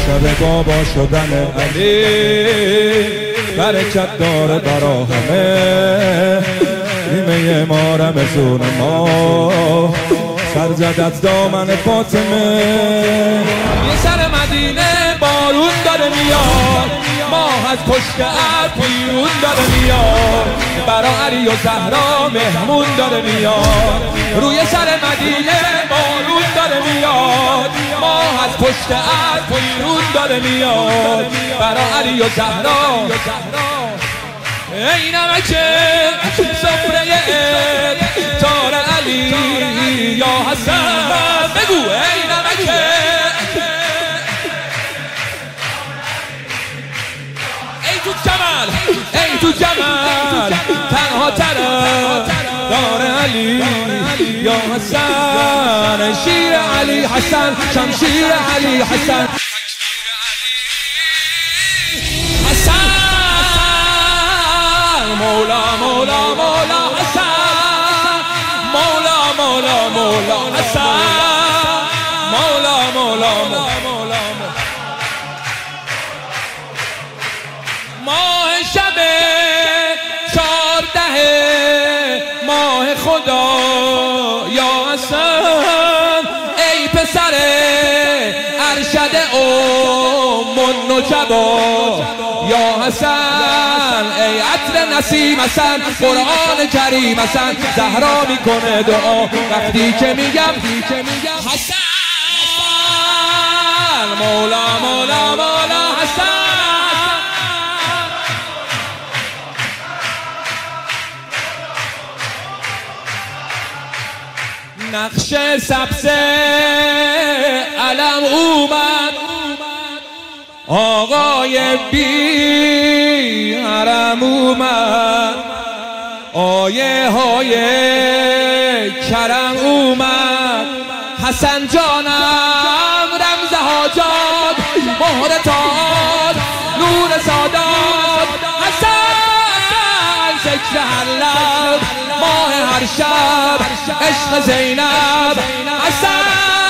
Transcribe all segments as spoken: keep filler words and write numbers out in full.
شب بابا شدن علی برکت داره برا همه. نیمه ما رمزون ما سر زد از دامن فاطمه. یه سر مدینه بارون داره میاد، ماه از پشت ابر بیرون داره میاد، برا علی و زهرا مهمون داره میاد. روی سر مدینه بارون داره میاد، ماه از پشت ابر بیرون داره میاد، برا علی و زهرا. ای نمک سفره تار علی یا حسن، بگو ای نمک. ای تو جمال، ای تو جمال، تنها طرف دار علی یا حسن. شیر علی حسن، شمشیر علی حسن. مولا مولا مولا حسن، مولا مولا مولا حسن، مولا مولا مولا. ماه شب چارده ماه خدا یا حسن. ای پسر ارشد ام النجبا یا حسن. ای عطر نسیم حسن، قرآن کریم حسن. زهرا میکنه دعا وقتی که میگم حسن. مولا مولا مولا حسن. نقش سبز علم اومد، آقای بی حرم اومد، آیه های کرم اومد. حسن جانم رمز حاجات، مهر تاج نور سادات. حسن ذکر هر لب، ماه هر شب، عشق زینب. حسن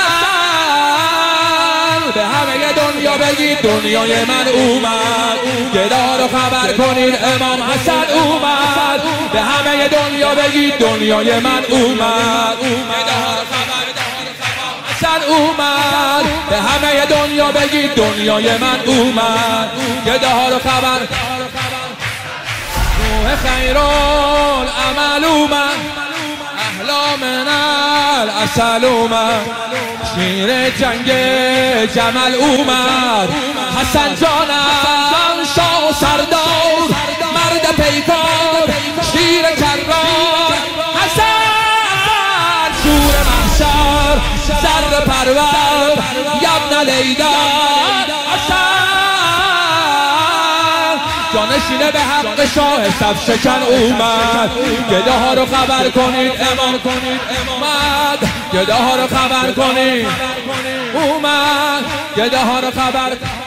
به همه دنیا بگید دنیای من اومد، گدا رو خبر کنید امام حسن اومد. به همه دنیا بگید دنیای من اومد، گدا رو خبر حسن اومد. به همه دنیا بگید دنیای من اومد، گدا رو خبر. روح خیرالعمل اومد، احلا من العسل اومد. شیر جنگ جمل اومد. حسن جانم شاه و سردار، مرد پیکار، شیر کرار. حسن شور محشر، زر پرور، یبن لیدر. حسن جانشینه به حق شاه صف شکن اومد. گداها رو خبر کنید امام کنید اومد. گداها رو خبر کنید اومد. گداها رو خبر